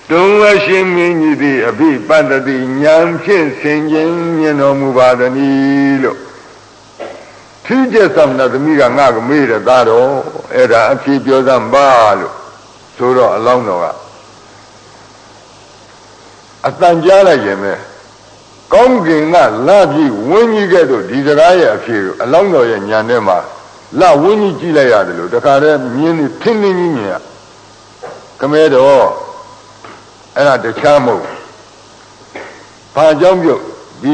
တုံးဝရှင်မင်းကြီးသည်အဘိပတ္တိဉာဏ်ဖြင့်ဆင်ခြင်မြင်တော်မူပါသည်လို့ထီးကျက်ဆောင်တဲ့သမီးကငါကမေးတယ်သားတော်အဲ့ဒါအဖြေပြောစမ်းပါလို့ဆိုတော့အလောင်းတော်ကအတန်ကြားလိုက်ရင်ပဲကောင်းကင်ကလာပြီးဝင်းကြီးကဲ့သို့ဒီစကားရဲ့အဖြေကိုအလောင်းတော်ရဲ့ဉာဏ်ထဲမှာလာဝင်းကြီးကြည့်လိုက်ရတယ်လို့တခါတည်းမြင်းနေထင်းထင်းကြီးမြင်ရခမဲတော်အဲ့ဒါတခြားမဟုတ်ဘာကြောင့်ပြုတ်ဒီ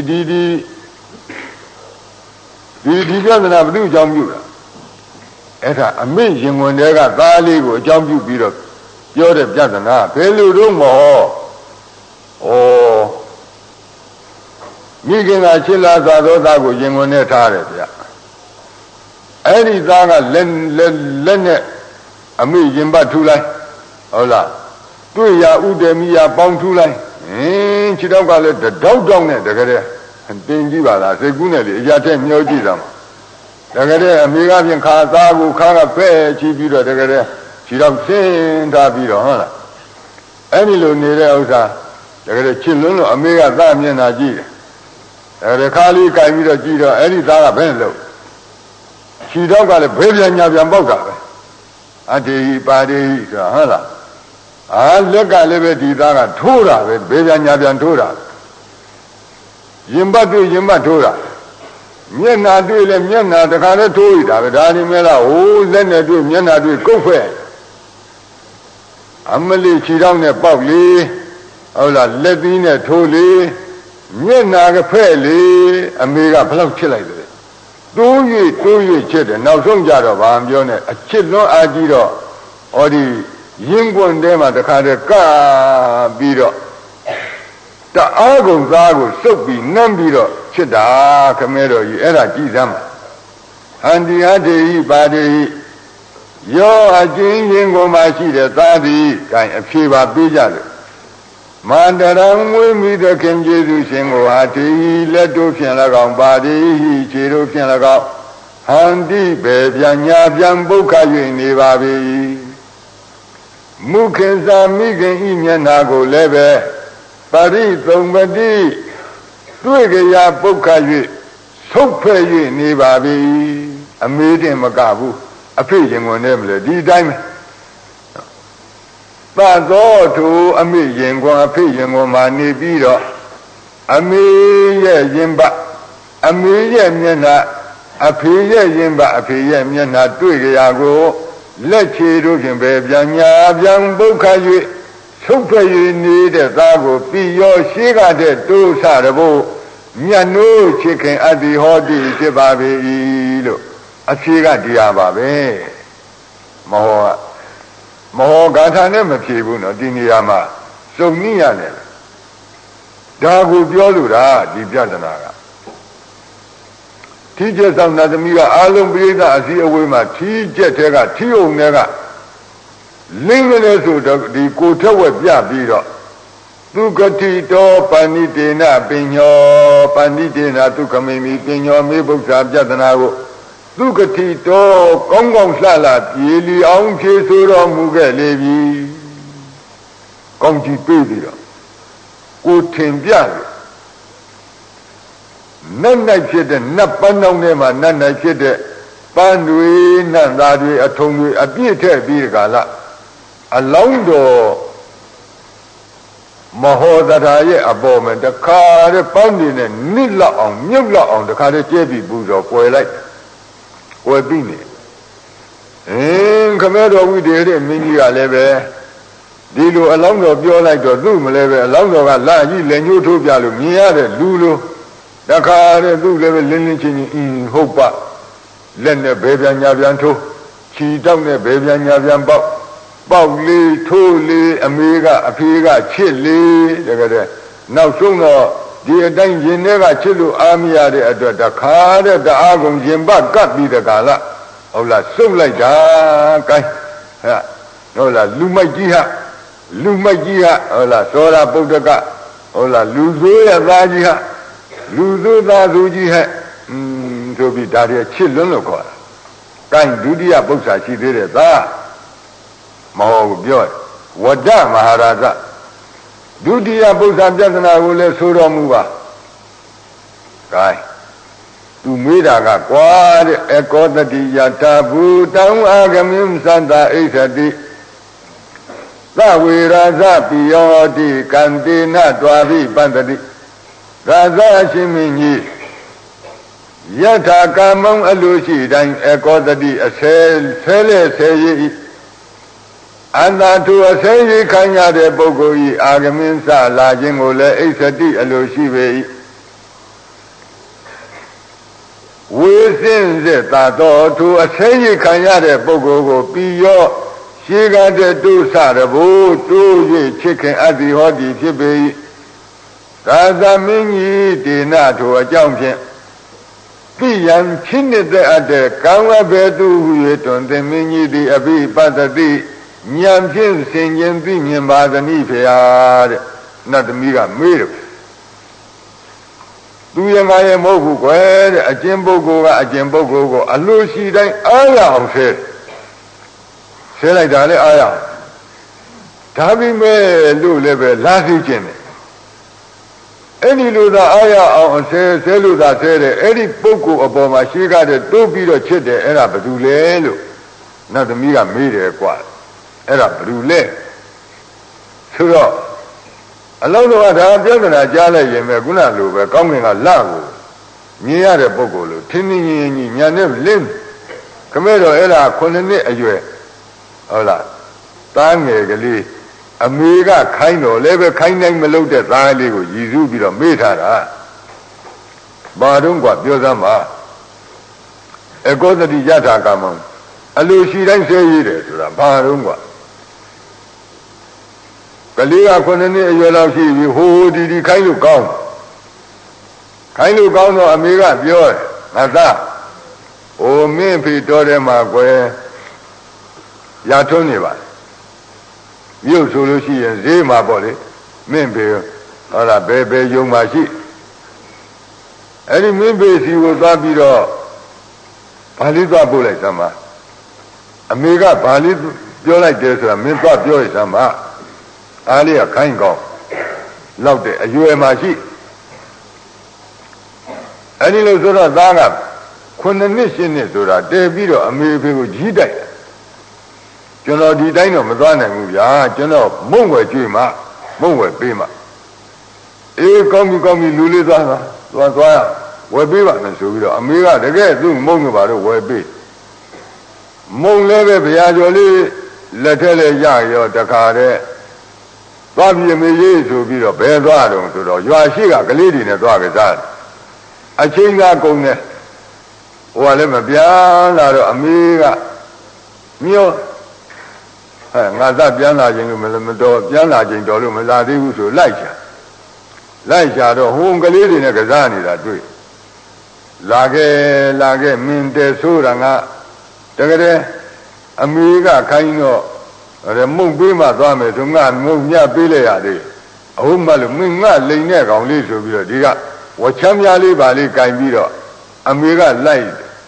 ပြဿနာဘယ်သူအကြောင်းပြုတာအဲ့ဒါအမေရင်ဝင်တွေကသားလေးကိုအကြောင်းပြုပြီးတော့ပြောတဲ့ပြဿနာဘယ်လိုတော့မဟုတ်မိခင်ကချစ်လာသာသောသားကိုရင်ဝင်နဲ့ထားတယ်ဗျအဲ့ဒီသားကလက်နဲ့အမေရင်ပတ်ထူလိုက်ဟုတ်လားတွေ့ရဥဒေမိယပေါင်းထူလိုက်ခြေတော့ကလည်းတောက်တောက်နဲ့တကယ်တင်ကြည့်ပါလားစိတ်ကူးနဲ့လေအရာထက်မျောကြည့်တာမှာတကယ်အမေကပြင်ခါသားကိုခါကဖဲ့ချီပြီးတော့တကယ်ခြေတော့ဆင်းထားပြီးတော့ဟုတ်လားအဲ့ဒီလိုနေတဲ့ဥစ္စာတကယ်ချစ်လွန်းလို့အမေကသားမျက်နှာကြည့်တယ်တကယ်ခါလေးကြိုင်ပြီးတော့ကြည့်တော့အဲ့ဒီသားကဘယ်လို့ခြေတော့ကလည်းဘေးပြန်ညာပြန်ပေါက်တာပဲအတေဟိပါတေဟိဆိုတာဟုတ်လားလက်ကလည်းပဲဒီသားကထိုးတာပဲဘေးပြန်ညာပြန်ထိုးတာရင်ပတ်တွေ့ရင်ပတ်ထိုးတာမျက်နာတွေ့လဲမျက်နာတခါလဲထိုးရတာပဲဒါဒီမဲ့လားဟိုးလက်နဲ့တွေ့မျက်နာတွေ့ကုတ်ဖဲ့အမလေးခြေထောက်နဲ့ပေါက်လေဟုတ်လားလက်သီးနဲ့ထိုးလေမျက်နာကဖဲ့လေအမေကဘယ်လောက်ချစ်လိုက်တယ်တိုး၍ချစ်တယ်နောက်ဆုံးကြတော့ဘာမှပြောနဲ့အချစ်လွန်းအားကြီးတော့ဟောဒီရင်းကွန်ထဲမှာတခါတည်းကပြီးတော့တအားကုန်သားကိုစုပ်ပြီးနှမ်းပြီးတော့ချစ်တာခမဲတော်ကြီးအဲ့ဒါကြည်စမ်းပါဟန္တိဟတေဟိပါတေဟိယောအချင်းချင်းကိုမှရှိတဲ့သားသည်ကံအဖြေပါပေးကြတယ်မန္တရံဝိမိသခင်ကျေးဇူးရှင်ကိုဟာတေဟိလက်တို့ဖြင့်၎င်းပါတေဟိခြေတို့ဖြင့်၎င်းဟန္တိဘေပြန်ညာပြန်ပုခ၍နေပါပြီမုခင်သာမိခင်ဤမျက်နာကိုလည်းပဲပရိသုံပတိတွေ့ကြရာပုခ၍ဆုတ်ဖဲ့၍နေပါပြီအမေးတင်မကဘူးအဖေရင်ဝင်နေမလဲဒီတိုင်းပဲသသောသူအမေရင်ကွန်အဖေရင်ကွန်မှာနေပြီးတော့အမေရဲ့ရင်ပအမေရဲ့မျက်နှာအဖေရဲ့ရင်ပအဖေရဲ့မျက်နှာတွေ့ကြရာကိုလက်ချေတို့ဖြင့်ပဲပြန်ညာပြန်ပုခ၍ဆုတ်ဖဲ့၍နေတဲ့သားကိုပြီးရောရှိကတဲ့တိုးဆရဖို့မြတ်နိုးချစ်ခင်အတ္တိဟောတိဖြစ်ပါပေ၏လို့အဖြေကတရားပါပဲမဟောဂါထာနဲ့မဖြေဘူးနော်ဒီနေရာမှာစုံနည်းရတယ်ဒါကိုပြောလို့တာဒီပြဿနာကထီးကျက်ဆောင်တဲ့သမီးကအာလုံးပိဋကအစည်းအဝေးမှာထီးကျက်တဲ့ကထီးုံတဲ့ကလင်းကလေးဆိုတော့ဒီကိုထက်ဝက်ပြပြီးတော့သူကတိတောပဏိတေနပညောပဏိတေနသုခမိမိပညောမေဘုရားပြဿနာကိုသူကတိတောကောင်းကောင်းလှလှပြေလီအောင်ဖြေဆိုတော်မူခဲ့လေပြီကောင်းကြည့်ပြီးပြီးတော့ကိုထင်ပြတယ်နတ်နိုင်ဖြစ်တဲ့နတ်ပန်းတောင်းထဲမှာနတ်နိုင်ဖြစ်တဲ့ပန်းတွေနတ်သားတွေအထုံတွေအပြည့်ထည့်ပြီးကြလားအလောင်းတော်မဟောသရာရဲ့အပေါ်မှာတခါတည်းပန်းတွေနဲ့နစ်လောက်အောင်မြုပ်လောက်အောင်တခါတည်းကျဲပြီးပူတော့ကွယ်လိုက်ကွယ်ပြီးနေခမဲတော်ဝိတေတဲ့မင်းကြီးကလည်းပဲဒီလိုအလောင်းတော်ပြောလိုက်တော့သူ့မလဲပဲအလောင်းတော်ကလာကြီးလက်ညှိုးထိုးပြလို့မြင်ရတဲ့လူလိုတခါတည်းသူ့လည်းပဲလင်းလင်းချင်းချင်းဟုတ်ပါလက်နဲ့ဘယ်ပြန်ညာပြန်ထိုးခြီတောက်နဲ့ဘယ်ပြန်ညာပြန်ပေါက်လေးထိုးလေးအမေကအဖေကချစ်လေးတကယ်နောက်ဆုံးတော့ဒီအတိုင်းရင်ထဲကချစ်လို့အားမရတဲ့အတွက်တခါတည်းတအားကုန်ရင်ပတ်ကပ်ပြီးတကားလားဟုတ်လားစုပ်လိုက်တာကိုင်းဟုတ်လားလူမိုက်ကြီးဟာဟုတ်လားသောရပုဒ္ဒကဟုတ်လားလူဆိုးရသားကြီးဟာလူဆိုးသားသူကြီးဟဲ့ဆိုပြီးဒါတွေချစ်လွန်းလို့ခေါ်တာကိုင်းဒုတိယပု္ပ္ပာရှိသေးတယ်သားမဟုတ်ဘူးပြောဝဒ္ဒမဟာရာဇဒုတိယပု္ပ္ပပြဿနာကိုလည်းဆိုတော်မူပါကဲသူမေးတာကကွာတဲ့အကောတတိယတာဘူတံအာဂမိသတ္တအိသတိသဝေရာဇပိယောတိကံတေနတွာပိပတ္တိရာဇအရှင်မင်းကြီးယထာကာမံအလိုရှိတိုင်းအကောတတိအဆဲလဲဆဲရည်အန္တာထုအဆဲရည်ခံရတဲ့ပုဂ္ဂိုလ်ဤအာဂမိသလာခြင်းကိုလည်းအိသတိအလိုရှိပေ၏ဝေစင်းစေတာတော်သူအဆဲရည်ခံရတဲ့ပုဂ္ဂိုလ်ကိုပြီးရောရှိကတဲ့ဒုစရဘို့တိုး၍ချစ်ခင်အပ်သည်ဟောသည်ဖြစ်ပေ၏သာသမင်းကြီးဒေနထိုအကြောင်းဖြင့်ပိယံဖြစ်တဲ့အပ်တဲ့ကံဝဘေတုဟု၍တွင်သင်မင်းကြီးသည်အဘိပတ္တိဉာဏ်ဖြင့်ဆင်ခြင်သိမြင်ပါသနည်းဖေဟာတဲ့နတ်သမီးကမေးတယ်သူရငါရဲ့မဟုတ်ဘူးကွယ်တဲ့အကျဉ်ပုဂ္ဂိုလ်ကအကျဉ်ပုဂ္ဂိုလ်ကိုအလိုရှိတိုင်းအားရအောင်ဆဲလိုက်တာလေအားရဒါပေမဲ့လို့လည်းပဲလာသိခြင်းတယ်အဲ့ဒီလိုသာအားရအောင်ဆဲလို့သာဆဲတယ်အဲ့ဒီပုဂ္ဂိုလ်အပေါ်မှာရှိကားတဲ့တိုးပြီးတော့ချစ်တယ်အဲ့ဒါဘယ်သူလဲလို့နတ်သမီးကမေးတယ်ကွာအဲ့ဒါဘယ်သူလဲဆိုတော့အလုံးစုံကဒါပြဿနာကြားလိုက်ရင်ပဲခုနလိုပဲကောင်းကင်ကလကိုမြင်ရတဲ့ပုဂ္ဂိုလ်လို့ထင်းထင်းကြီးကြီးညာနဲ့လင်းခမဲတော့အဲ့ဒါ9နှစ်အရွယ်ဟုတ်လားသားငယ်ကလေးအမေကခိုင်းတော့လည်းပဲခိုင်းနိုင်မလုပ်တဲ့သားလေးကိုရည်စူးပြီးတော့မေးထားတာဘာတော့กว่าပြောစမ်းပါအကောတတိယထာကာမံအလိုရှိတိုင်းဆဲရည်တယ်ဆိုတာဘာတော့กว่าကလေးက9နှစ်အရွယ်လောက်ရှိပြီဟိုဒီခိုင်းလို့ကောင်းတော့အမေကပြောတယ်ငါသားဟိုမင်းဖေတော်တယ်မှာကွယ်ရာထွန်းနေပါမြို့ဆိုလို့ရှိရင်ဈေးမှာပေါ့လေမင်းဖေဟုတ်လားဘယ်ယုံမှာရှိအဲ့ဒီမင်းဖေစီကိုသွားပြီးတော့ဘာလေးသွားပို့လိုက်သမ်းပါအမေကဘာလေးပြောလိုက်တယ်ဆိုတာမင်းသွားပြောရစမ်းပါအားလေးကခိုင်းကောင်းလောက်တဲ့အရွယ်မှာရှိအဲ့ဒီလိုဆိုတော့သားက9နှစ်10နှစ်ဆိုတာတည်ပြီးတော့အမေဖေကိုကြီးတိုက်တယ်ကျွန်တော်ဒီတိုင်းတော့မသွားနိုင်ဘူးဗျာကျွန်တော်မုံွယ်ကြွေးမှမုံွယ်ပေးမှအေးကောင်းပြီလူလေးသွားရဝယ်ပေးပါမယ်ဆိုပြီးတော့အမေကတကယ်သူ့မုံကပါတော့ဝယ်ပေးမုံလည်းပဲဗျာကျော်လေးလက်ထက်လည်းရရောတခါတည်းသွားပြီးအမေရေးဆိုပြီးတော့ဘယ်သွားတော့ဆိုတော့ရွာရှိကကလေးတွေနဲ့သွားကြစားအချင်းကကုန်တယ်ဟိုကလည်းမပြန်လာတော့အမေကမြို့ငါသားပြန်လာခြင်းလို့မတော်ပြန်လာခြင်းတော်လို့မလာသေးဘူးဆိုလိုက်ရှာတော့ဟိုကလေးတွေနဲ့ကစားနေတာတွေ့လာခဲ့မင်းတဲဆိုတာငါတကယ်အမေကခိုင်းတော့မုံပေးမှသွားမယ်ဆိုငါမုံညပေးလိုက်ရသေးအဟုတ်မှလို့မင်းငါလိန်တဲ့ကောင်လေးဆိုပြီးတော့ဒီကဝချမ်းများလေးပါလေးကင်ပြီးတော့အမေကလိုက်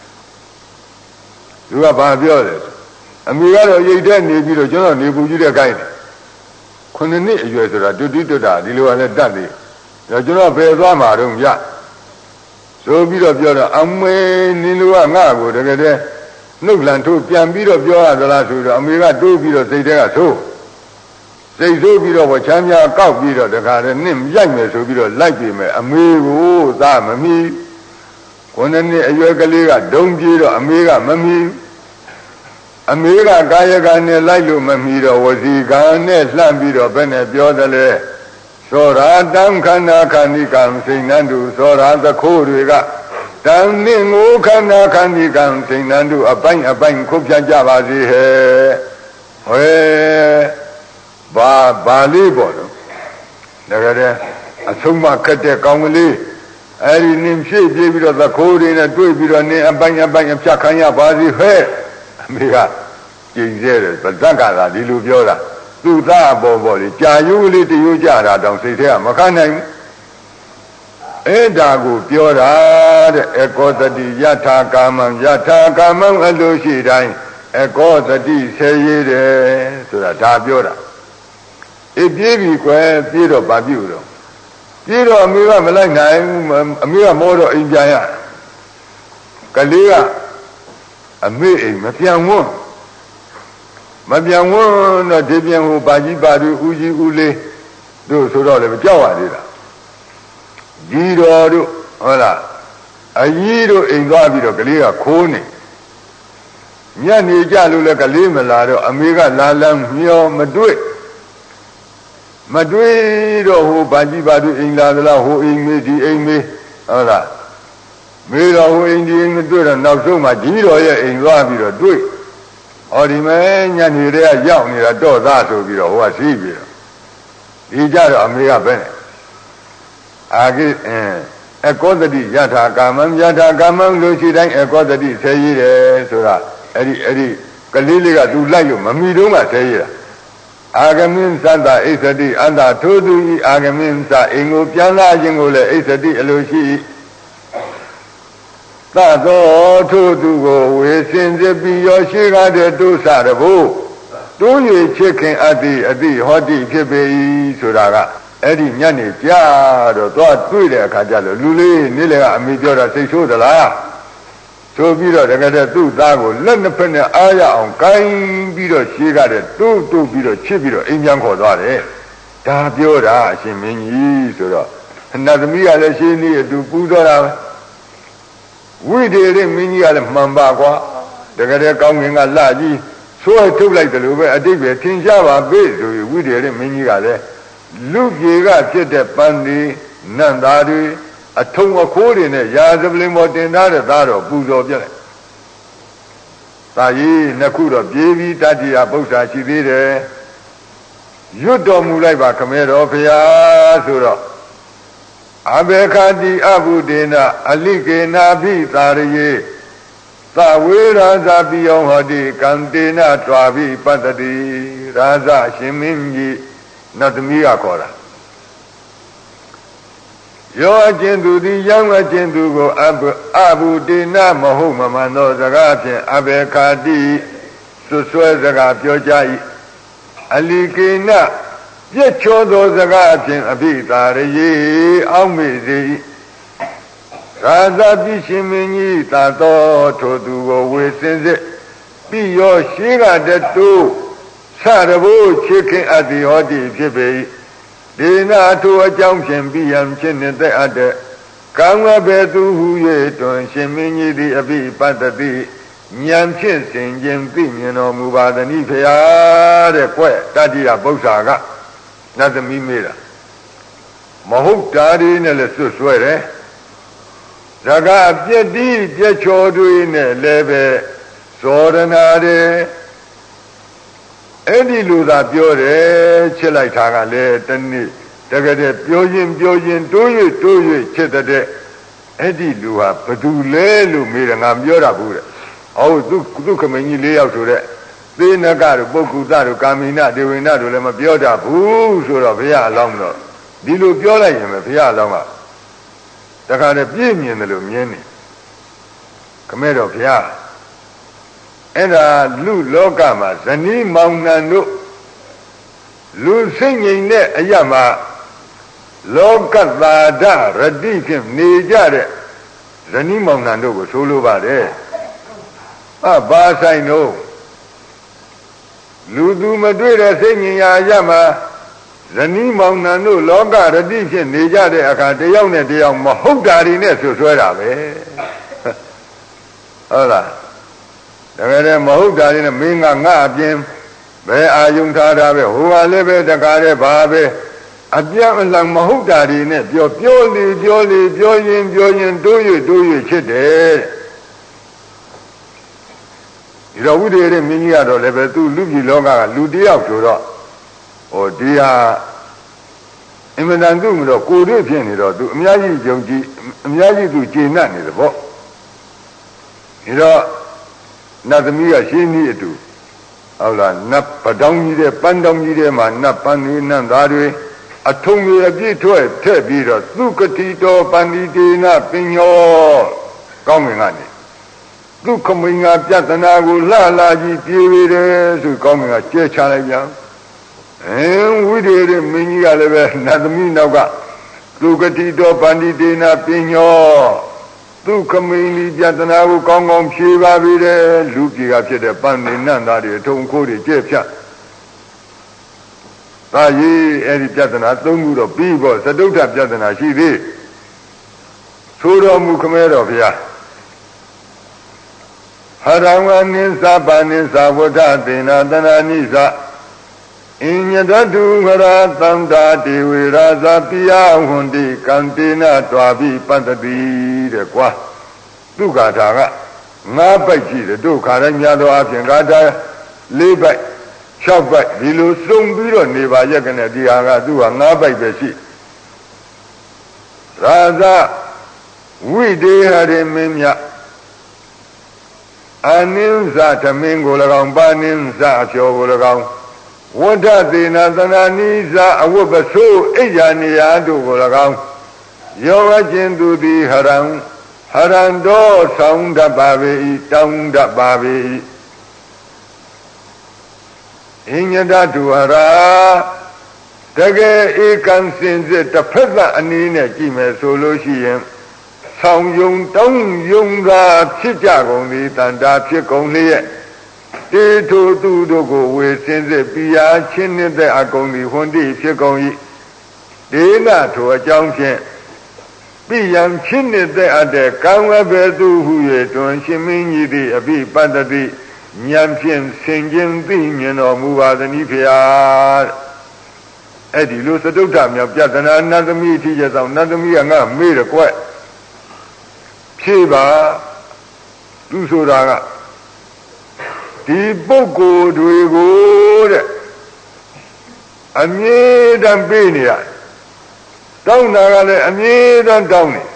သူကဘာပြောလဲအမေကတော့ရိတ်တဲ့နေပြီးတော့ကျွန်တော်နေပူကြီးတဲ့ကိုင်းတယ်9နှစ်အရွယ်ဆိုတာတွတ်တာဒီလိုကလည်းတတ်သေးတယ်ကျွန်တော်ဘယ်သွားမှာတော့ညဆိုပြီးတော့ပြောတော့အမေနင်တို့ကငါ့ကိုတကယ်တည်းနှုတ်လန်ထိုးပြန်ပြီးတော့ပြောရသလားဆိုတော့အမေကတိုးပြီးတော့စိတ်ထဲကဆိုးပြီးတော့ချမ်းများကောက်ပြီးတော့တခါတည်းနင့်ရိုက်မယ်ဆိုပြီးတော့လိုက်ပြီမယ်အမေကိုသားမမီ9နှစ်အရွယ်ကလေးကဒုံပြေးတော့အမေကမမီအမေကကာယကံနဲ့လိုက်လို့မမီတော့ဝစီကံနဲ့လှမ်းပြီးတော့ဘယ်နဲ့ပြောတယ်လဲသောရာတံခန္ဓာခန္ဒီကံစိန်နန္တုသောရာသခိုးတွေကတန်နှင့်ငိုခန္ဓာခန္ဒီကံစိန်နန္တုအပိုင်းခုတ်ပြကြပါစေဟဲ့ဟဲ့ဘာလေးပေါ့နော်ဒါကြတဲ့အဆုံးမခက်တဲ့ကောင်းကလေးအဲ့ဒီနင်းဖြည့်ပြေးပြီးတော့သခိုးတွေနဲ့တွေ့ပြီးတော့နင်းအပိုင်းအဖြတ်ခံရပါစေဟဲ့အမေကကျင်ကျဲတယ်ဗဇက်ကသာဒီလိုပြောတာသူ့သားပေါ်လေကြာယူလေးတယူကြတာတောင်စိတ်ထဲကမခံနိုင်ဘူးအဲ့ဒါကိုပြောတာတဲ့အကောတတိယထာကာမံအလိုရှိတိုင်းအကောတတိဆဲရည်တယ်ဆိုတာဒါပြောတာပြေးပြီကွယ်ပြေးတော့ဗာပြုတ်တော့ပြေးတော့အမေကမလိုက်နိုင်အမေကမောတော့အိမ်ပြန်ရကလေးကအမေအိမ်မပြန်ဝန်းတော့ဒီပြန်ဟိုဘာကြီးပါသူဦးကြီးဦးလေးတို့ဆိုတော့လည်းကြောက်ရသေးတာကြီးတော်တို့ဟုတ်လားအကြီးတို့အိမ်သွားပြီးတော့ကလေးကခိုးနေညနေကြလို့လည်းကလေးမလာတော့အမေကလာလမ်းမျောမတွေ့တော့ဟိုဘာကြီးပါသူအိမ်လာသလားဟိုအိမ်မေးဒီအိမ်မေးဟုတ်လားမေးတော့ဟိုအိမ်ဒီအိမ်မတွေ့တော့နောက်ဆုံးမှကြီးတော်ရဲ့အိမ်သွားပြီးတော့တွေ့ဟောဒီမဲ့ညနေတည်းကရောက်နေတာတော့သားဆိုပြီးတော့ဟိုကစီးပြီးတော့ဒီကြတော့အမေကပဲနဲ့အာကိအကောတတိယထာကာမံလို့ရှိတိုင်းအကောတတိဆဲရည်တယ်ဆိုတာအဲ့ဒီကလေးလေးကသူလိုက်လို့မမီတော့မှဆဲရည်တာအာဂမင်းသတ္တဣသတိအတ္တထိုသူဤအာဂမင်းသအိမ်ကိုပြန်လာခြင်းကိုလည်းဣသတိအလိုရှိသသောထိုသူကိုဝေစင်စစ်ပြီးရောရှိကားတဲ့ဒုစရဖို့တိုး၍ချစ်ခင်အတ္တိအတိဟောတိဖြစ်ပေ၏ဆိုတာကအဲ့ဒီညနေကြတော့သွားတွေ့တဲ့အခါကျတော့လူလေးနေ့လေကအမေပြောတာစိတ်ဆိုးသလားဆိုပြီးတော့တကယ်တည်းသူ့သားကိုလက်နှစ်ဖက်နဲ့အားရအောင်ကိုင်းပြီးတော့ရှေးကားတဲ့တိုးပြီးတော့ချစ်ပြီးတော့အိမ်ပြန်ခေါ်သွားတယ်ဒါပြောတာအရှင်မင်းကြီးဆိုတော့နတ်သမီးကလည်းရှင်းနေအတူပူတော့တာဝိတေရမင်းကြီးကလည်းမှန်ပါကွာတကယ်တည်းကောင်းငင်ကလှကြီးဆွဲထုတ်လိုက်တယ်လို့ပဲအတိတ်ပဲထင်ရှားပါပဲဆိုပြီးဝိတေရမင်းကြီးကလည်းလူပြေကဖြစ်တဲ့ပန်းဒီနတ်သားတွေအထုံအခိုးတွေနဲ့ရာဇပလင်ပေါ်တင်ထားတဲ့သားတော်ပူဇော်ပြလိုက်။ဒါကြီးနှစ်ခုတော့ပြေးပြီးတတ္တိယပု္ပ္ပာရှိသေးတယ်။ရွတ်တော်မူလိုက်ပါခမဲတော်ဖျားဆိုတော့အဘေခာတိအဘုဒေနအလိကေနာဖိသာရယေသဝေရာဇာပိယောဟောတိကံတေနတွာပိပတ္တိရာဇရှင်မင်းကြီးနတ်သမီးကခေါ်တာယောအကျဉ်သူသည်ရောင်းအကျဉ်သူကိုအဘုဒေနမဟုတ်မမှန်သောစကားဖြင့်အဘေခာတိဆွဆွဲစကားပြောကြ၏အလိကေနပြည့်ချောသောစကားဖြင့်အဘိသာရယေအောက်မေစေ၏ရာဇပိရှင်မင်းကြီးသာတော်ထိုသူကိုဝေစင်စစ်ပြီးရောရှိကတတူဆရဘိုးချစ်ခင်အတ္တိဟောတိဖြစ်ပေ၏ဒေနာထိုအကြောင်းဖြင့်ပြီးရန်ဖြစ်နေတဲ့အပ်တဲ့ကောင်းဝဘေသူဟု၍တွင်ရှင်မင်းကြီးသည်အဘိပတ္တိဉာဏ်ဖြင့်စင်ခြင်းသိမြင်တော်မူပါသနည်းဖရာတဲ့ကွတတ္တိယပု္ပ္ပာကနတ်သမီးမေးတာမဟုတ်တာတွေနဲ့လည်းဆွဆွဲတယ်ဇဂပြည့်တိပြည့်ချောတွေနဲ့လည်းပဲဇောရနာတယ်အဲ့ဒီလူသာပြောတယ်ချစ်လိုက်တာကလည်းတနေ့တကယ်တည်းပြောရင်တိုး၍ချစ်တဲ့အဲ့ဒီလူဟာဘသူလဲလို့မေးတယ်ငါပြောတာဘူးတဲ့ဟုတ်သူခမင်းကြီး၄ယောက်ဆိုတဲ့သေနကတို့ပုဂ္ဂုတတို့ကာမိနဒေဝိနတို့လည်းမပြောတတ်ဘူးဆိုတော့ဘုရားအလောင်းတော့ဒီလိုပြောလိုက်ရင်ပဲဘုရားအလောင်းကတခါတည်းပြည့်မြင်တယ်လို့မြင်နေခမဲတော်ဘုရားအဲ့ဒါလူလောကမှာဇနီးမောင်နှံတို့လူစိတ်ငြိမ်တဲ့အရာမှာလောကသာဒရတိဖြင့်နေကြတဲ့ဇနီးမောင်နှံတို့ကိုဆိုလိုပါတယ်ဘာဆိုင်တို့လူသူမတွေ့တဲ့စိတ်ငြိမ်ရာအရာမှာဇနီးမောင်နှံတို့လောကရတိဖြင့်နေကြတဲ့အခါတယောက်နဲ့တယောက်မဟုတ်တာတွေနဲ့ဆွဲတာပဲဟုတ်လားတကယ်တည်းမဟုတ်တာတွေနဲ့မင်းကငါအပြင်ဘယ်အာယုံထားတာပဲဟိုကလည်းပဲတကားတဲ့ဘာပဲအပြတ်အလံမဟုတ်တာတွေနဲ့ပြောရင်တိုး၍ချစ်တယ်ဒီတော့ဝိသေရမင်းကြီးကတော့လည်းပဲသူလူပြည်လောကကလူတယောက်ဆိုတော့ဟိုဒီဟာအင်မတန်သူ့မလို့ကိုယ်တွေ့ဖြစ်နေတော့သူအများကြီးယုံကြည်အများကြီးသူကျေနပ်နေတယ်ပေါ့ဒီတော့နတ်သမီးကရှင်းနည်းအတူဟုတ်လားနတ်ပတောင်းကြီးတဲ့ပန်းတောင်းကြီးတဲ့မှာနတ်ပန်းတွေနတ်သားတွေအထုံတွေအပြည့်ထွက်ထည့်ပြီးတော့သုကတိတော်ပန္တိတေနပင်ညောကောင်းငင်ကနေသူခမင်းကပြဿနာကိုလှကြီးပြေးတယ်ဆိုကောင်းငင်ကကျဲချလိုက်ပြန်ဝိဒေရမင်းကြီးကလည်းပဲနတ်သမီးနောက်ကသူကတိတော်ဗန္တိတေနာပညောသူခမင်းကြီးပြဿနာကိုကောင်းကောင်းဖြေပါပြီတဲ့လူကြီးကဖြစ်တဲ့ပန်းနေနတ်သားတွေအထုံခိုးတွေကျဲ့ဖြတ်ဒါကြီးအဲ့ဒီပြဿနာ၃ခုတော့ပြီးပေါ့သတုဋ္ဌပြဿနာရှိသေးဆိုတော်မူခမဲတော်ဘုရားဟရံဝနိသပါနိသဝဋ္ဌသေနာတနာနိသအညတတုဝရသံတာတေဝေရာဇာပိယဝန္တိကံတေနတွာပိပတ္တိတဲ့ကွာသူဂါထာက၅ပိုက်ရှိတယ်တို့ခါတိုင်းများသောအပြင်ဂါထာ၄ပိုက်6ပိုက်ဒီလိုစုံပြီးတော့နေပါရက်ကနေဒီဟာကသူက၅ပိုက်ပဲရှိရာဇဝိဒေဟရိမင်းမြအနိစ္စသမင်းကို၎င်းပါနိစ္စအဖြောကို၎င်းဝဋ္ဌသေနာသနာနိစ္စအဝတ်ပစိုးအိယာနေရာတို့ကို၎င်းယောဂချင်းသူသည်ဟရံတော်ဆောင်တတ်ပါပေ၏တောင်းတတ်ပါပေ၏အညတတုဟရာတကယ်ဧကံစင်စစ်တစ်ဖက်သက်အနေနဲ့ကြည့်မယ်ဆိုလို့ရှိရင်ဆောင်ယုံတောင်းယုံသာဖြစ်ကြကုန်သည်တန်တာဖြစ်ကုန်လျက်တေထိုသူတို့ကိုဝေစင်စစ်ပြာချင်းနှစ်တဲ့အကုန်သည်ဟွန်တိဖြစ်ကုန်၏ဒေနထိုအကြောင်းဖြင့်ပိယံဖြစ်နှစ်တဲ့အပ်တဲ့ကံဝဘေသူဟု၍တွင်ရှင်မင်းကြီးသည်အပိပတ္တိဉာဏ်ဖြင့်ဆင်ခြင်သိမြင်တော်မူပါသည်ဖျားအဲ့ဒီလိုသတုဋ္ဌမြောက်ပြဿနာနတ်သမီးအထီးကျဆောင်နတ်သမီးကငါမေးရကွက်ဖြေပါသူဆိုတာကဒီပုဂ္ဂိုလ်တွေကိုတဲ့အမြဲတမ်းပေးနေရတောင်းတာကလည်းအမြဲတမ်းတောင်းနေ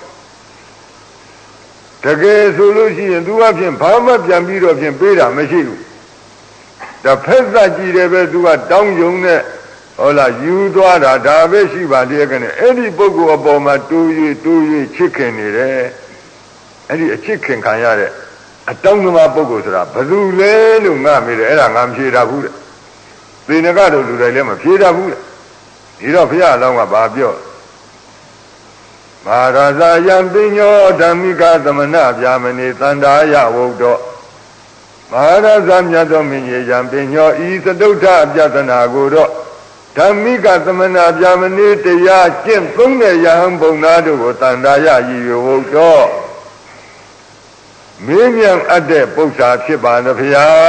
တကယ်ဆိုလို့ရှိရင်သူကဖြင့်ဘာမှပြန်ပြီးတော့ဖြင့်ပေးတာမရှိဘူးတစ်ဖက်သက်ကြည့်တယ်ပဲသူကတောင်းယုံနဲ့ဟုတ်လားယူသွားတာဒါပဲရှိပါလေကနေအဲ့ဒီပုဂ္ဂိုလ်အပေါ်မှာတိုး၍ချစ်ခင်နေတယ်အဲ့ဒီအချစ်ခင်ခံရတဲ့အတောင်းသမားပုဂ္ဂိုလ်ဆိုတာဘယ်သူလဲလို့ငါမေးတယ်အဲ့ဒါငါမဖြေတတ်ဘူးတဲ့သေနကတို့လူတွေလည်းမဖြေတတ်ဘူးတဲ့ဒီတော့ဘုရားအလောင်းကဘာပြောမဟာရာဇာယံပညောဓမ္မိကသမဏဗျာမဏိတန္တာယဝုဒ္ဓောမဟာရာဇာမြတ်သောမင်းကြီးယံပညောဤသတုဋ္ဌပြဿနာကိုတော့ဓမ္မိကသမဏဗျာမဏိတရားကျင့်သုံးတဲ့ယဟန်ဘုံသားတို့ကိုတန္တာယရည်ဝုဒ္ဓောမင်းမြန်အပ်တဲ့ပု္ပ္ပာဖြစ်ပါသဗျာ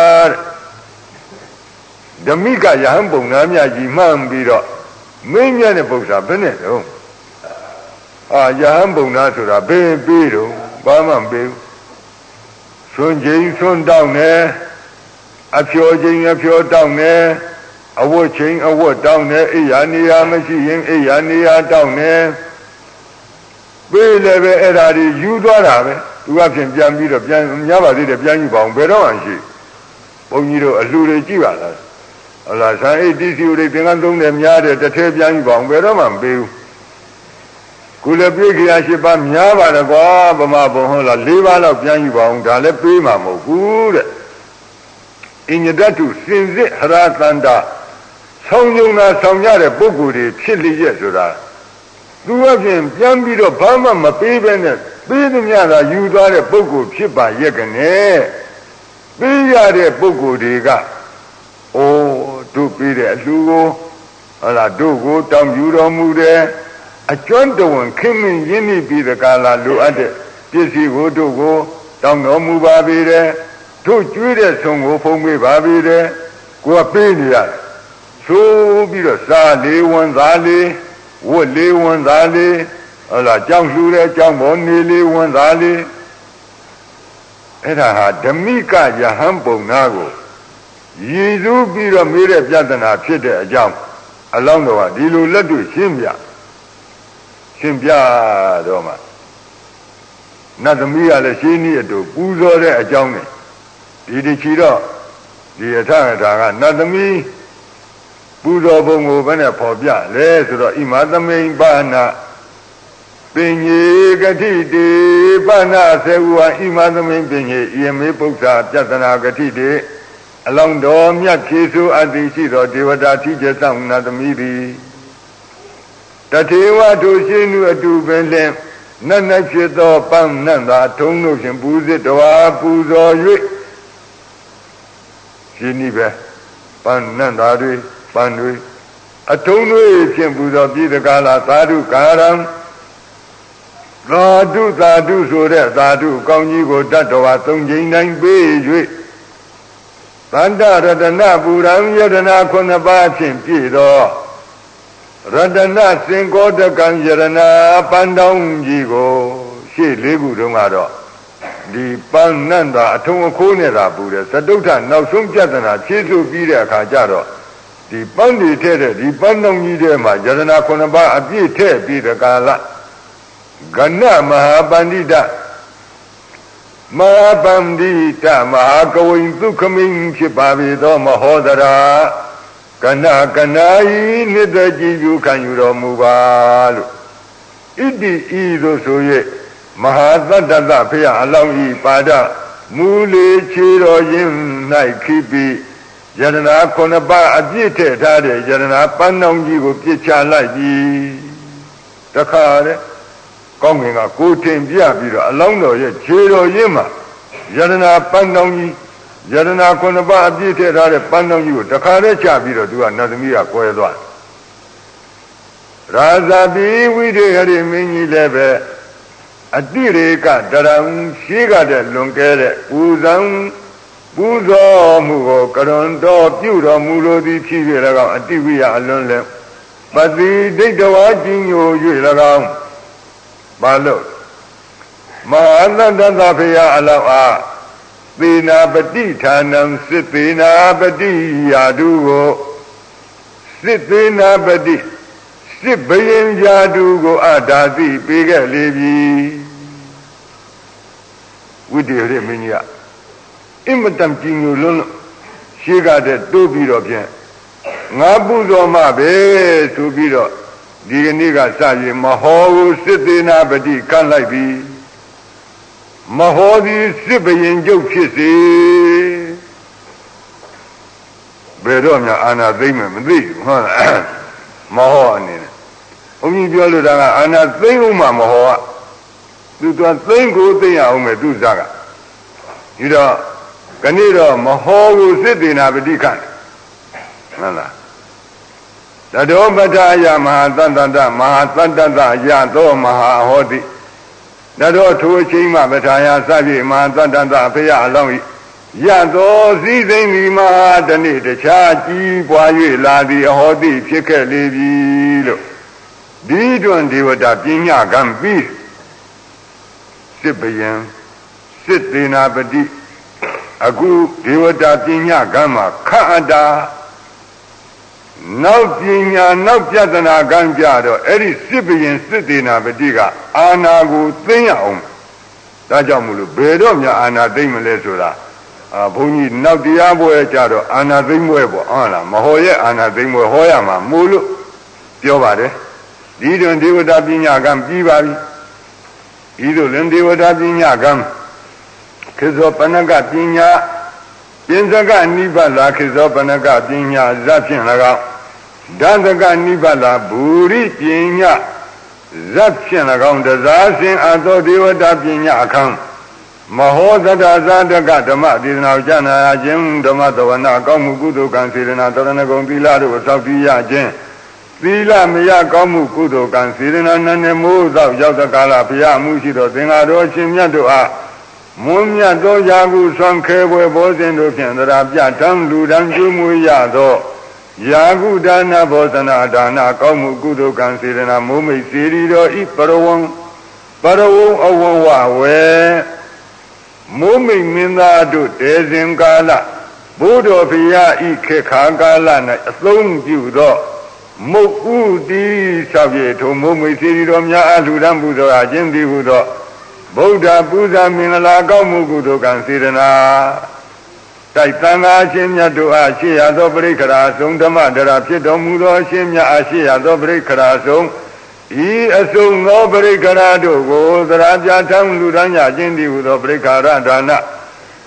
ဓမ္မိကယဟန်ပုံနာမြကြီးမှန်ပြီးတော့မင်းမြန်တဲ့ပု္ပ္ပာဘယ်နဲ့တော့ယဟန်ပုံနာဆိုတာဘယ်ပြီးတော့ဘာမှမပြီးဘူးဆွန်ချင်းဆွန်တောင်းတယ်အဖြောချင်းအဖြောတောင်းတယ်အဝတ်ချင်းအဝတ်တောင်းတယ်အိယာနေရာမရှိရင်အိယာနေရာတောင်းတယ်ပေးလည်းပဲအဲ့ဒါတွေယူသွားတာပဲသူကဖြင့်ပြန်ပြီးတော့ပြန်များပါသေးတယ်ပြန်ယူပါအောင်ဘယ်တော့မှရှိဘုန်းကြီးတို့အလှူတွေကြည့်ပါလားဟုတ်လားဆံအိတ်တီစီတွေသင်္ကန်းသုံးတယ်များတယ်တစ်ထဲပြန်ယူပါအောင်ဘယ်တော့မှမပေးဘူးကုလပြေခရာရှိပါများပါတယ်ကွာဗမာဘုံဟုတ်လား၄ပါးလောက်ပြန်ယူပါအောင်ဒါလည်းပေးမှာမဟုတ်ဘူးတဲ့အညတတုစင်စစ်ဟရာသန္တာဆောင်းယုံတာဆောင်းရတဲ့ပုဂ္ဂိုလ်တွေဖြစ်လျက်ဆိုတာသူကဖြင့်ပြန်ပြီးတော့ဘာမှမပေးဘဲနဲ့ပေးသမျှသာယူသွားတဲ့ပုဂ္ဂိုလ်ဖြစ်ပါရဲ့ကနေပေးရတဲ့ပုဂ္ဂိုလ်တွေကအိုးတို့ပေးတဲ့အလှူကိုဟုတ်လားတို့ကိုတောင်းယူတော်မူတဲ့အကျွမ်းတဝန်ခင်မင်းရင်းနှီးပြီးတဲ့ကာလလိုအပ်တဲ့ပစ္စည်းကိုတို့ကိုတောင်းတော်မူပါပေတယ်တို့ကျွေးတဲ့ဆုံးကိုဖုံးပေးပါပေတယ်ကိုကပေးနေရတယ်ဆိုပြီးတော့စားလေးဝန်သားလေးဝတ်လေးဝန်သားလေးဟုတ်လားကြောင်းလှူတဲ့ကြောင်းပေါ်နေလေးဝန်သားလေးအဲ့ဒါဟာဓမ္မိကယဟန်ပုံနာကိုရည်စူးပြီးတော့မေးတဲ့ပြဿနာဖြစ်တဲ့အကြောင်းအလောင်းတော်ကဒီလိုလက်တွေ့ရှင်းပြတော့မှနတ်သမီးကလည်းရှင်းနည်းအတူပူဇော်တဲ့အကြောင်းနဲ့ဒီချီတော့ဒီအထကထာကနတ်သမီးပူဇော်ပုံကိုဘယ်နဲ့ဖော်ပြလဲဆိုတော့ဣမသမိန်ပါဏပင်ကြီးကတိတေပါဏဆေဝဣမသမိန်ပင်ကြီးယမေပု္ပ္ပာပြတနာကတိတေ along door Myak Kisu Adishiro Devata teacher some Natamiri. Tatewa to Shinu Adu Benlem, Nanachito Pam Nanda, Tono Shimbuzi, Doa Puzo Yui. Shinibe, Pan Nandari, Pandui. A Tono Shimbuzo Pita Gala, Sadu Karam. Sadu Sadu Sura, Sadu, Kongigo, Tatoa, Tongjin, Nine Bay. Santa Radana Buram Yadana Konabachin Pido Radana Singo the Kanjarana Pandong Jigo, she Ligu Dumado. The Pananda Atomokonera Buddha, Saduta, now some Jatana, Chisu Pida Kajaro. The Pandi Tere, the Pandong Yidema, Jadana Konaba, Abite Pida Kala Gana Mahabandida. Mahabandita Mahakawin Tukaming Chipavido Mahodara Kana Kanai Nidaji Yukanyuro Mubalu Idi Ido Soye Mahadada Pia Alawi Pada Mule Chiro Yim Naikipi Janana Konaba Adite Tade Janana Panongi Picha Laji Takare Coming a good team, Biabira, along the Chiro Yima, Janana Pandongi, Janana Konaba, Dite, Pandongi, Takare Chabiro, do another Mia Koyadwa. Razabi, we did Mini Leve, a Direka, Daram, Shiga de Lunkere, Uzang, Buzo, Mugo, Karondo, Pura, Mulo di Chivira, and Tivia alone. But the data watching you around. Malo Mahanda Pia Alawa Vina Badi Tanam Sitina Badi Yadugo Sitina Badi Sibayan Yadugo Adadi Biga Levi with the Reminia Imatam King Lun she got a two bit Nabuzo Mabe to biro Diganiga Sayi Maho Sitina Badi can like be Mahodi Sibayan Jokisi Bedomia Anna Damon Mahoni Only Biolada Anna Zayuma Mahoa do to think good thing I may do Zaga. You know, Canida Maho Sitina Badi can. Tado Bataya Mahatanda Mahatanda Yato Mahahodi. Tado Tuchima Bataya Savi Mahatanda Pia Alawi. Yato Zizini Mahadani, the Chachi, Boy, Ladi, Hodi, Chica Levi. Didon Divata Pina Gambi Sipayan Sitina Badi Agu Divata Pina Gama Kada. Now, Pina, now Jatana Ganjado, Eddie Sibian Sitina Badiga, Anagu Thingam. Tajamulu, Bedomia, Anna Dimulesura, Puni, now Diabo Echado, Anna Dimuevo, Anna, Mahoya, Anna Dimu Hoyama, Mulu, Jovade, Didon Divota Pina Gam Pivari, Ido Lindivota Pina Gam, Kizopanaga Pina, Pinzaga Nibala, Kizopanaga Pina, Zapin Laga. Dandaga Nibala, Buri, Pina, Zaption around the Zazin, and though they were that Pina account. Mahoda Zadaga, the Mat, Jana, Jim, the Matavana, Gomugudo, considering Ataranagon Pilado, Sofia, Jen. Pila Mia Gomugudo, considering an moves of Yatakala, Pia, Mushido, Dingado, Chimyadoa, Mumia, Dojagu, some cable, both in the Rabia, Tam, Ludan, Jumuyado. Yagudana Bosana Dana Komugudo consider a mummy sirido I Parawong Awa where Mummy Minadu Dezim Gala Budo Pia Ike Kagala Slung Judo Moku di Savieto Mummy Sirido Mia Ludambudo Ajendi Budo Boda Buda Minala Gomugudo consider Taitanga Shimya to Ashia Dobrikara, Sung the Madara Pidomudo, Shimya Ashia Dobrikara, Sung, E. Asung Obrikarado, the Raja Tam Ludanya, Jindi with Obrikara Dana,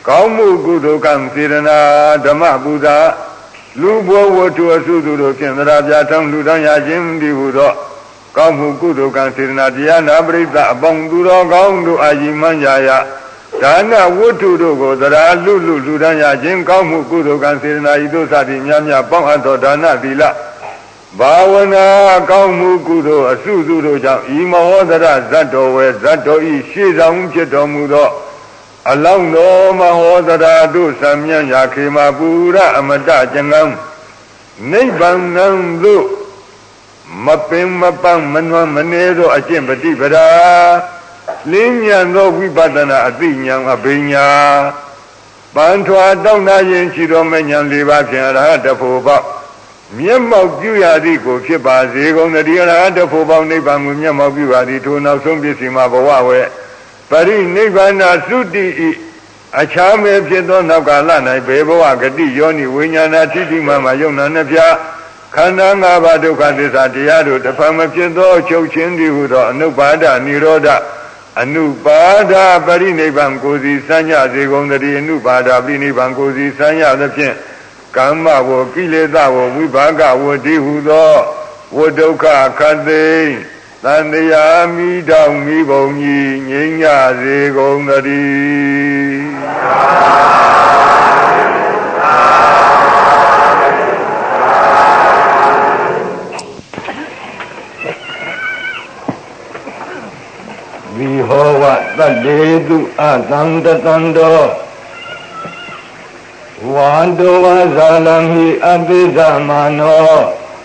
ကောင်းမှုကုသိုလ်ကံစေရနာဓမ္မပူဇာလူဘောဝတ္ထုအစုသူတို့ဖြင့်သရပြထောင်းလူတန်းရခြင်းဒီဟုသောကောင်းမှုကုသိုလ်ကံစေရနာတရားနာပရိသတ်အပေါင်းသူတော်ကောင်းတို့အာယိမန်းရာယဒါနဝတ္ထုတို့ကိုသရာလူတန်းရခြင်းကောင်းမှုကုသိုလ်ကံစေရနာဤသို့စသည်များများပေါင်းအပ်သောဒါနသီလဘာဝနာကောင်းမှုကုသိုလ်အစုစုတို့ကြောင့်ဤမဟောဒရဇတ်တော်ဝဲဇတ်တော်ဤရှေးဆောင်ဖြစ်တော်မူသောအလောင်းတော်မဟောဒရာတို့သံမြတ်ရာခေမပူရအမတကျင်္ဂံနိဗ္ဗာန်သို့မပင်မပန်းမနွမ်းမနေသောအကျင့်ပฏิပဒါလင်းဉဏ်သောဝိပဿနာအသိဉာဏ်အဘိညာပန်ထွာတောင်းတခြင်းရှိသောမဉဏ်၄ပါးဖြင့်အရဟတဖို့ပေါက်မျက်မှောက်ပြုရသည်ကိုဖြစ်ပါစေကုန်သတည်းအရဟတဖို့ပေါက်နိဗ္ဗာန်ကိုမျက်မှောက်ပြုပါသည်ထိုနောက်ဆုံးပစ္စည်းမှာဘဝဝဲပရိနိဗ္ဗာန်သုတိဤအခြားမဲ့ဖြစ်သောနောက်ကာလ၌ဘေဘဝဂတိယောနိဝိညာဏထိတိမှယုံနာနှပြခန္ဓာ၅ပါးဒုက္ခသစ္စာတရားတို့တဖန်မဖြစ်သောချုပ်ချင်းသည်ဟုသောအနုပါဒနိရောဓအနုပါဒပရိနိဗ္ဗာန်ကိုစီစံညစေကုန်တည်းအနုပါဒပရိနိဗ္ဗာန်ကိုစီစံညသဖြင့်ကမ္မဝကိလေသာဝဝိပါကဝတိဟုသောဝဒုက္ခခတ်သိသံတရားမိတောင်မိဘုံကြီးငြိမ်းကြစေကုန်တည်းဝိဟောဝတတ္တေတုအသံတတံတောဝန္တောဝဇာလံဟိအပိသမနော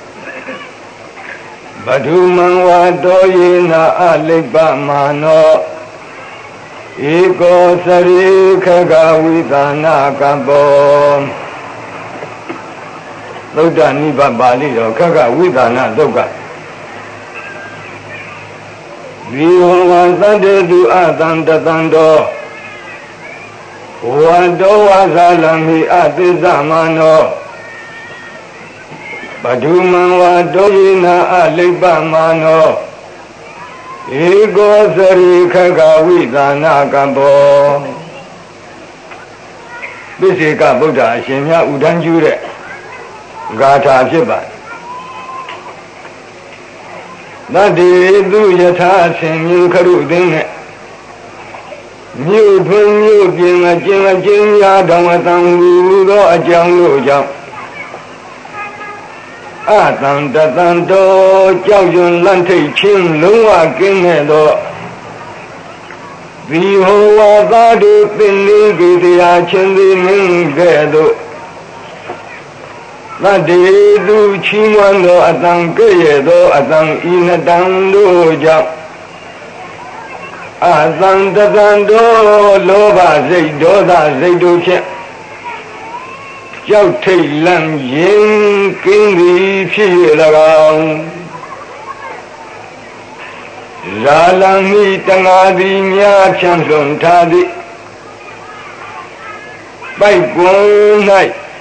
ဘဒုမံဝတောယေနအလိပ္ပမာနောဧကောစရိခဂဝိသနာကပ္ပောသုဒ္ဓနိဗ္ဗာန်ပါဠိတော်ခဂဝိသနာသုတ်ကဝိဟောဝသတ္တေတုအသံတတံတောဝန္တောဝဇာလံဟိအပိသမနောပဒုမံဝတောယေနအလိပ္ပမာနောဧကောစရိခဂဝိသနာကပ္ပောပိစေကဗုဒ္ဓအရှင်မြတ်ဥဒန်းကျူးတဲ့ဂါထာဖြစ်ပါတယ်သတ္တိသူယထာဆင်မြုခရုသိနဲ့မြို့ထွန်းမြို့ပြင်အကျဉ်းရာတော်အတန်ဟူသောအကြောင်းတို့ကြောင့်အတံတတံတော်ကြောက်ရွံ့လန့်ထိတ်ခြင်းလုံးဝကင်းမဲ့သောဒီဟောဝါသာတို့သင်္လေးကိတရားချင်းသည်မင်းကဲ့သို့သတ္တေသူချီးမွမ်းသောအတန်ကဲ့ရဲ့သောအတန်ဤနတံတို့ကြောင့်အသံတတံတော်လောဘစိတ်ဒေါသစိတ်တို့ဖြင့်ကြောက်ထိတ်လန့်ရင်ကင်းသည်ဖြစ်၍၎င်းဇာလံမိတငါသည်များဖြန့်လွန်ထားသည်ပိုက်ကွန်၌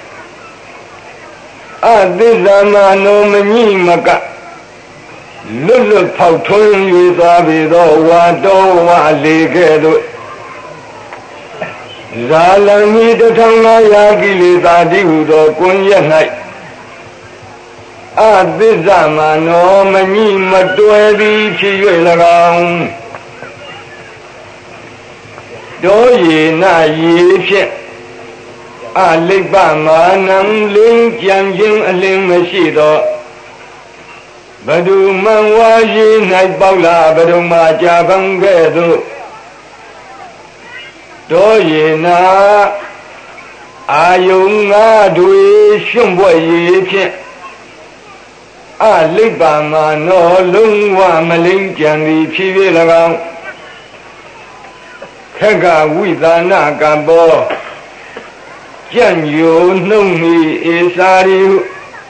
အသစ္စာမနောမညိမကလွတ်ဖောက်ထွန်း၍သွားပြီသောဝါတော်ဝါလေကဲ့သို့ဇာလံမိ1500ကိလေသာတိဟုသောကွန်ရက်၌အသစ္စာမနောမညိမတွယ်သည်ဖြစ်၍၎င်းတောယေနရေဖြင့်အလိပ္ပမာနံလင်းကြံခြင်းအလင်းမရှိသောဘဒုမံဝါရှိ၌ပေါလာဘဒုမာကြပံကဲ့သို့တောယေနာအာယုံငါတွေရှုံ့ဘွယ်ရေဖြင့်အလိပ္ပမာနောလုံးဝမလိမ့်ကြံသည်ဖြစ်၍၎င်းခက္ခဝိသနာကပ္ပောကြံ့ယိုနှုံမီဧစာရိဟု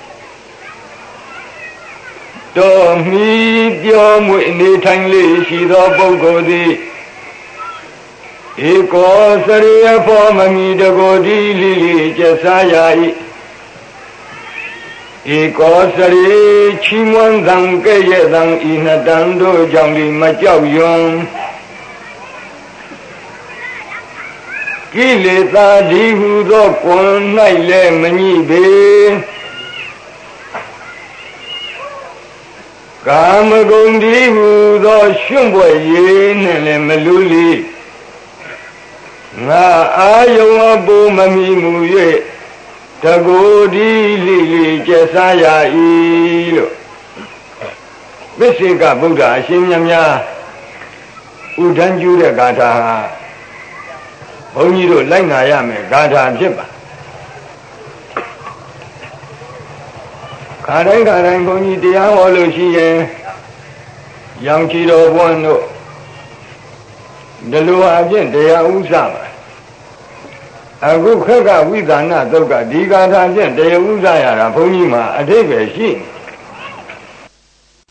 တော်မီပြောမွေနေထိုင်လေရှိသောပုဂ္ဂိုလ်သည်ဧကောစရိယဖောမမီတကိုဒီလိလိကျဆာယာ၏ဧကောစရိချီးမွမ်းသံကဲ့ရဲ့သံဤနှစ်တန်တို့ကြောင့်ဒီမကြောက်ရွံ့ကိလေသာဒီဟုသောကွန်၌လည်းမညိပေကာမဂုဏ်ဒီဟုသောရွှွန့်ပွက်ရည်နှင့်လည်းမလူလီငါအာယုံအပူမမီမူ၍တကိုယ်ဒီလိလိကျက်စားရ၏လို့ဝိသေကဗုဒ္ဓအရှင်မြတ်များဥဒန်းကျူးတဲ့ဂါထာဟာဘုန်းကြီးတို့လိုက်နာရမယ်ဂါထာဖြစ်ပါခါတိုင်းဘုန်းကြီးတရားဟောလို့ရှိရင်ရောင်ချီတော်ဘုန်းတို့ဒီလိုအဖြစ်တရားဥစ္စာပါအခုခက်ကဝိသနာသုတ်ကဒီဂါထာဖြင့်တရားဥစ္စာရတာဘုန်းကြီးမှာအဓိပ္ပာယ်ရှိ